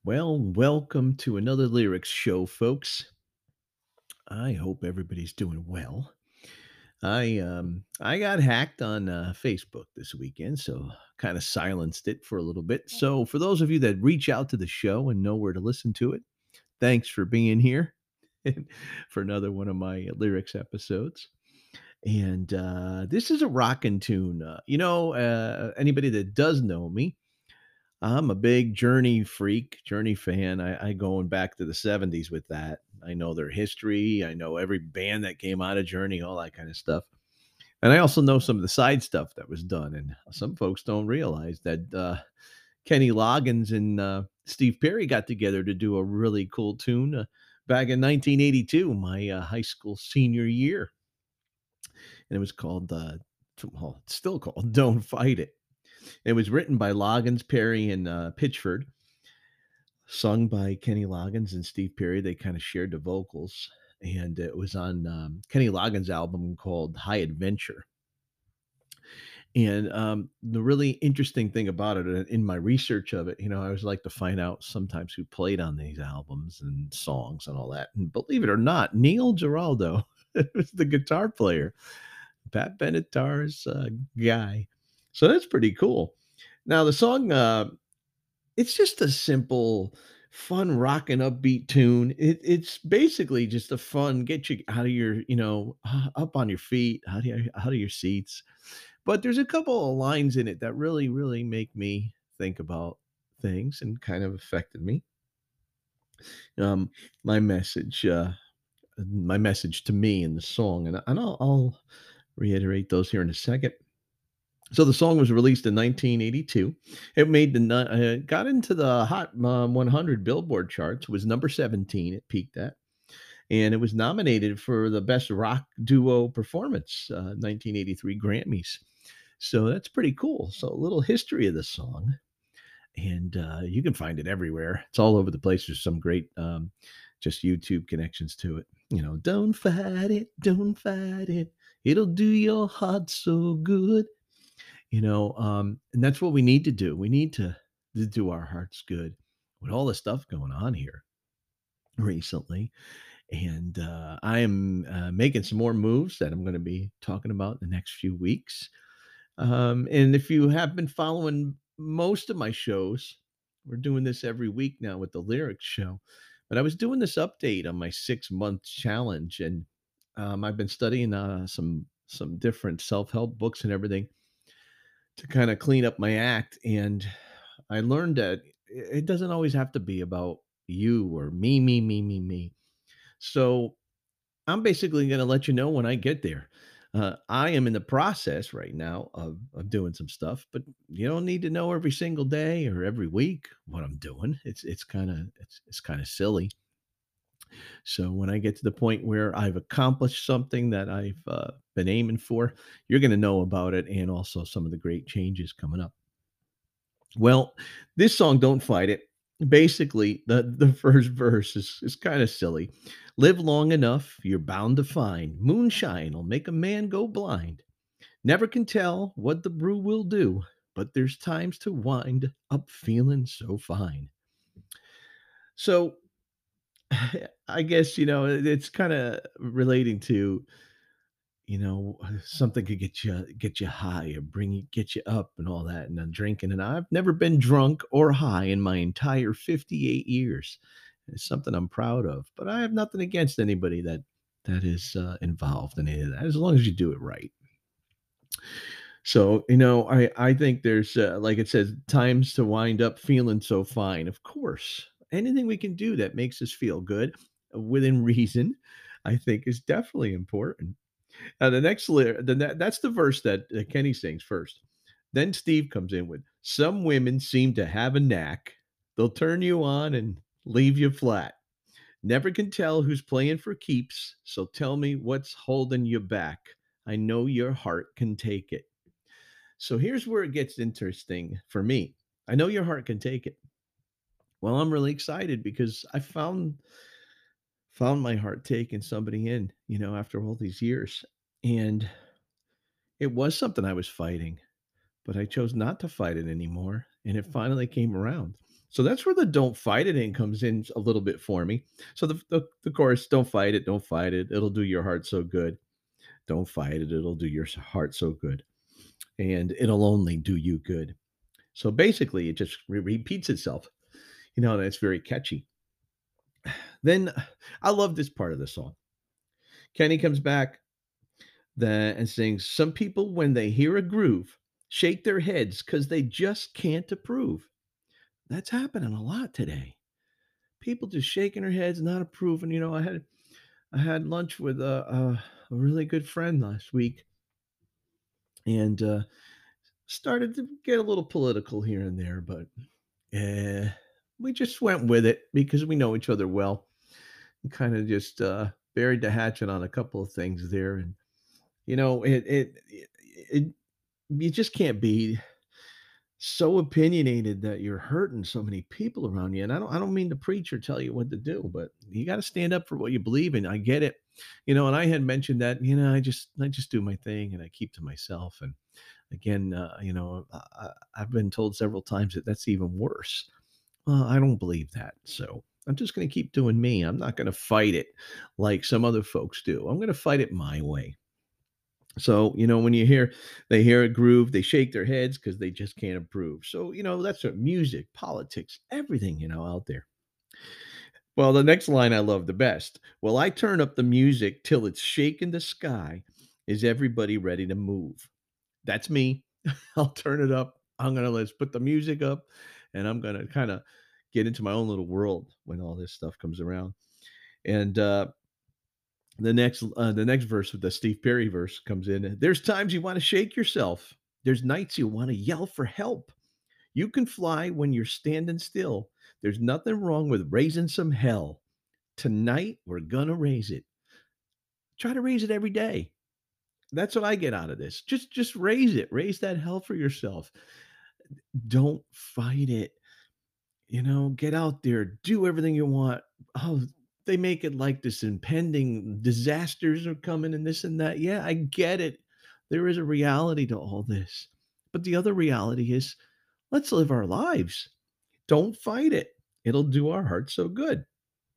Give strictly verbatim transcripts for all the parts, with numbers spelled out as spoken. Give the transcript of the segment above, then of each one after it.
Well, welcome to another lyrics show, folks. I hope everybody's doing well. I um I got hacked on uh, Facebook this weekend, so kind of silenced it for a little bit. So for those of you that reach out to the show and know where to listen to it, thanks for being here for another one of my lyrics episodes. And uh, this is a rockin' tune. Uh, you know, uh, anybody that does know me, I'm a big Journey freak, Journey fan. I, I going back to the seventies with that. I know their history. I know every band that came out of Journey, all that kind of stuff. And I also know some of the side stuff that was done. And some folks don't realize that uh, Kenny Loggins and uh, Steve Perry got together to do a really cool tune uh, back in nineteen eighty-two, my uh, high school senior year. And it was called, uh, well, it's still called Don't Fight It. It was written by Loggins, Perry, and uh, Pitchford, sung by Kenny Loggins and Steve Perry. They kind of shared the vocals, and it was on um, Kenny Loggins' album called High Adventure. And um, the really interesting thing about it, uh, in my research of it, you know, I always like to find out sometimes who played on these albums and songs and all that. And believe it or not, Neil Giraldo was the guitar player, Pat Benatar's uh, guy. So that's pretty cool. Now the song, uh, it's just a simple, fun, rockin' upbeat tune. It it's basically just a fun get you out of your, you know, uh, up on your feet, out of your out of your seats. But there's a couple of lines in it that really, really make me think about things and kind of affected me. Um, my message, uh, my message to me in the song, and, and I'll, I'll reiterate those here in a second. So the song was released in nineteen eighty-two. It made the nu- uh, got into the Hot um, one hundred Billboard charts. Was number seventeen. It peaked at, and it was nominated for the Best Rock Duo Performance, uh, nineteen eighty-three Grammys. So that's pretty cool. So a little history of the song, and uh, you can find it everywhere. It's all over the place. There's some great um, just YouTube connections to it. You know, don't fight it, don't fight it. It'll do your heart so good. You know, um, and that's what we need to do. We need to, to do our hearts good with all the stuff going on here recently. And uh, I am uh, making some more moves that I'm going to be talking about in the next few weeks. Um, and if you have been following most of my shows, we're doing this every week now with the lyrics show. But I was doing this update on my six month challenge, and um, I've been studying uh, some some different self help books and everything to kind of clean up my act. And I learned that it doesn't always have to be about you or me, me, me, me, me. So I'm basically going to let you know when I get there. Uh, I am in the process right now of, of doing some stuff, but you don't need to know every single day or every week what I'm doing. It's it's kind of it's it's kind of silly. So when I get to the point where I've accomplished something that I've uh, been aiming for, you're going to know about it, and also some of the great changes coming up. Well, this song, "Don't Fight It," basically, the the first verse is is kinda silly. "Live long enough, you're bound to find moonshine'll make a man go blind. Never can tell what the brew will do, but there's times to wind up feeling so fine." So, I guess, you know, it it's kinda relating to, you know, uh, something could get you get you high or bring you get you up and all that, and I'm drinking, and I've never been drunk or high in my entire fifty-eight years. It's something I'm proud of, but I have nothing against anybody that that is uh, involved in any of that, as long as you do it right. So, you know, I I think there's uh, like it says, times to wind up feeling so fine. Of course, anything we can do that makes us feel good uh, within reason, I think, is definitely important. Now the next lyric, the ne that's the verse that, uh, Kenny sings first. Then Steve comes in with, "Some women seem to have a knack. They'll turn you on and leave you flat. Never can tell who's playing for keeps, so tell me what's holding you back. I know your heart can take it." So here's where it gets interesting for me. I know your heart can take it. Well, I'm really excited because I found found my heart taking somebody in, you know, after all these years. And it was something I was fighting, but I chose not to fight it anymore, and it finally came around. So that's where the "Don't fight it" in comes in a little bit for me. So the the the chorus, "Don't fight it, don't fight it, it'll do your heart so good. Don't fight it, it'll do your s heart so good, and it'll only do you good." So basically, it just re repeats itself, you know, and it's very catchy. Then I love this part of the song. Kenny comes back then and sings, "Some people, when they hear a groove, shake their heads because they just can't approve." That's happening a lot today. People just shaking their heads, not approving. You know, I had I had lunch with a a, a really good friend last week, and uh, started to get a little political here and there, but eh, we just went with it because we know each other well. And kind of just uh, buried the hatchet on a couple of things there, and you know, it it it, it you just can't be so opinionated that you're hurting so many people around you. And I don't I don't mean to preach or tell you what to do, but you got to stand up for what you believe in. I get it. You know, and I had mentioned that, you know, I just I just do my thing and I keep to myself. And again, uh, you know, I, I- I've been told several times that that's even worse. Well, I don't believe that. So I'm just going to keep doing me. I'm not going to fight it like some other folks do. I'm going to fight it my way. So, you know, when you hear they hear a groove, they shake their heads because they just can't approve. So, you know, that's what music, politics, everything, you know, out there. Well, the next line I love the best. Well, I turn up the music till it's shaking the sky. Is everybody ready to move? That's me. I'll turn it up. I'm gonna let's put the music up and I'm gonna kind of get into my own little world when all this stuff comes around. And uh the next uh, the next verse of the Steve Perry verse comes in. There's times you want to shake yourself. There's nights you want to yell for help. You can fly when you're standing still. There's nothing wrong with raising some hell. Tonight we're gonna raise it. Try to raise it every day. That's what I get out of this. Just just raise it. Raise that hell for yourself. Don't fight it. You know, get out there, do everything you want. Oh, they make it like this impending disasters are coming and this and that. Yeah, I get it. There is a reality to all this. But the other reality is let's live our lives. Don't fight it. It'll do our hearts so good.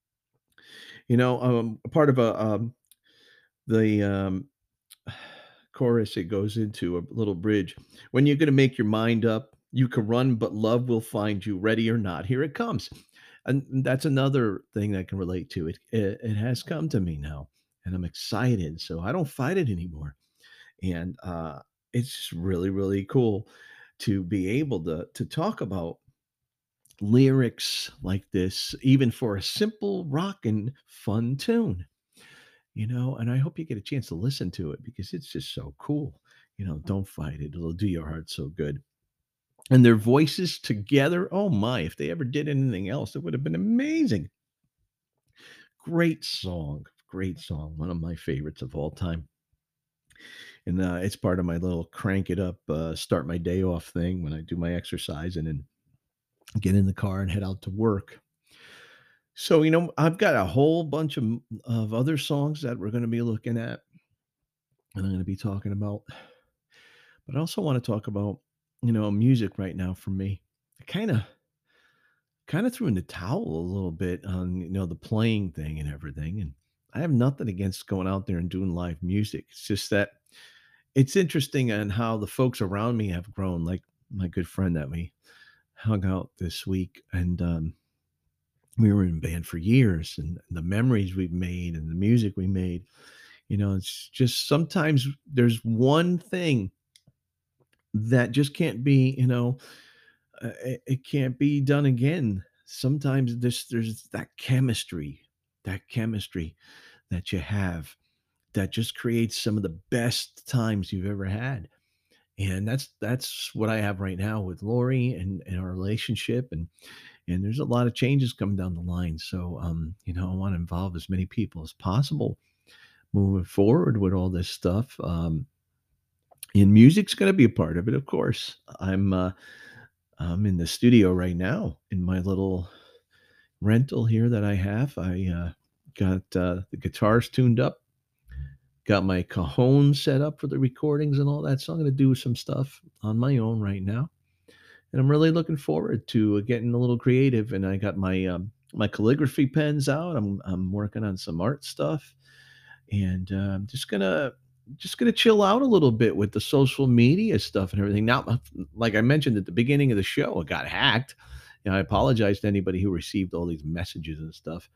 You know, um, a part of a um, the um, chorus, it goes into a little bridge. When you're going to make your mind up, you can run, but love will find you ready or not. Here it comes. And that's another thing that I can relate to. It, it it has come to me now, and I'm excited. So I don't fight it anymore. And uh, it's just really, really cool to be able to to talk about lyrics like this, even for a simple rock and fun tune, you know, and I hope you get a chance to listen to it because it's just so cool. You know, don't fight it. It'll do your heart so good. And their voices together, oh my, if they ever did anything else, it would have been amazing. Great song. Great song. One of my favorites of all time. And uh, it's part of my little crank it up, uh, start my day off thing when I do my exercise and then get in the car and head out to work. So, you know, I've got a whole bunch of, of other songs that we're going to be looking at and I'm going to be talking about. But I also want to talk about, you know, music right now for me. I kind of kind of threw in the towel a little bit on, you know, the playing thing and everything. And I have nothing against going out there and doing live music. It's just that it's interesting on how the folks around me have grown. Like my good friend that we hung out this week, and um, we were in band for years, and the memories we've made and the music we made. You know, it's just sometimes there's one thing that just can't be, you know, uh, it, it can't be done again. Sometimes this there's that chemistry, that chemistry that you have that just creates some of the best times you've ever had. And that's that's what I have right now with Lori and, and our relationship. And and there's a lot of changes coming down the line. So um, you know, I want to involve as many people as possible moving forward with all this stuff. Um, and music's gonna be a part of it, of course. I'm uh I'm in the studio right now in my little rental here that I have. I uh, got uh, the guitars tuned up, got my cajon set up for the recordings and all that. So I'm going to do some stuff on my own right now. and I'm really looking forward to getting a little creative. And I got my um, my calligraphy pens out. I'm I'm working on some art stuff, and uh, I'm just gonna just gonna chill out a little bit with the social media stuff and everything. Now, uh, like I mentioned at the beginning of the show, I got hacked. You know, I apologize to anybody who received all these messages and stuff.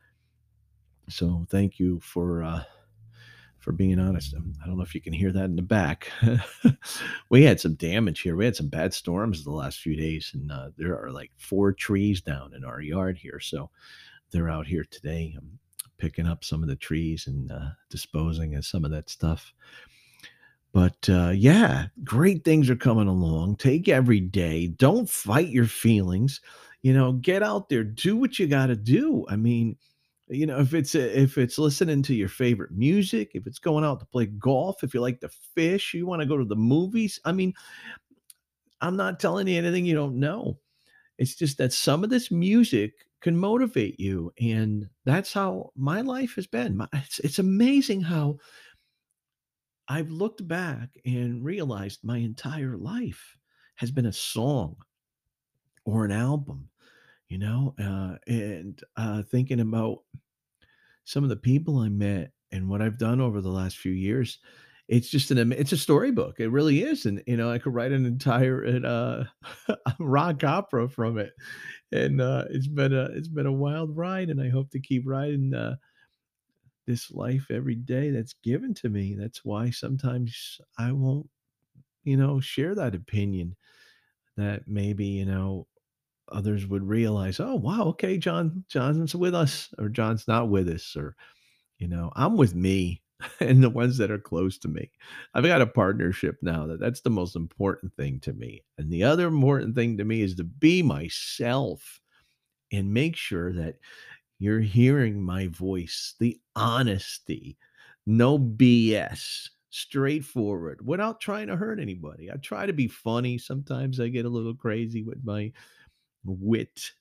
So thank you for uh, for being honest. Um, I don't know if you can hear that in the back. We had some damage here. We had some bad storms the last few days, and uh, there are like four trees down in our yard here. So they're out here today, um, picking up some of the trees and uh, disposing of some of that stuff. But uh, yeah, great things are coming along. Take every day. Don't fight your feelings. You know, get out there, do what you got to do. I mean, you know, if it's a, if it's listening to your favorite music, if it's going out to play golf, if you like to fish, you want to go to the movies. I mean, I'm not telling you anything you don't know. It's just that some of this music can motivate you, and that's how my life has been. My, it's, it's amazing how I've looked back and realized my entire life has been a song or an album, you know, uh, and uh, thinking about some of the people I met and what I've done over the last few years. It's just an ama- it's a storybook. It really is, and you know, I could write an entire uh, rock opera from it. And uh, it's been a it's been a wild ride, and I hope to keep riding uh, this life every day that's given to me. That's why sometimes I won't, you know, share that opinion that maybe, you know, others would realize, oh wow, okay, John John's with us, or John's not with us, or you know, I'm with me and the ones that are close to me. I've got a partnership now that that's the most important thing to me. And the other important thing to me is to be myself and make sure that you're hearing my voice, the honesty, no B S, straightforward, without trying to hurt anybody. I try to be funny. Sometimes I get a little crazy with my wit,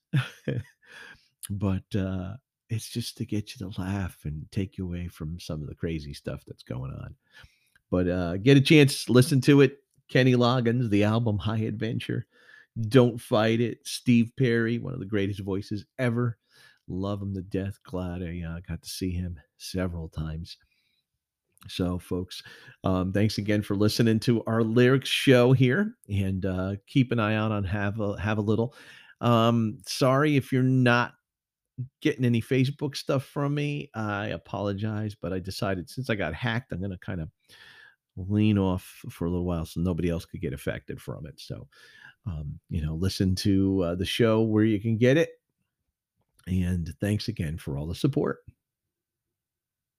but uh, it's just to get you to laugh and take you away from some of the crazy stuff that's going on. But uh, get a chance, listen to it. Kenny Loggins, the album High Adventure. Don't Fight It. Steve Perry, one of the greatest voices ever. Love him to death. Glad I uh, got to see him several times. So, folks, um, thanks again for listening to our lyrics show here, and uh, keep an eye out on have a have a little. Um, sorry if you're not getting any Facebook stuff from me. I apologize, but I decided since I got hacked, I'm going to kind of lean off for a little while so nobody else could get affected from it. So, um, you know, listen to uh, the show where you can get it. And thanks again for all the support.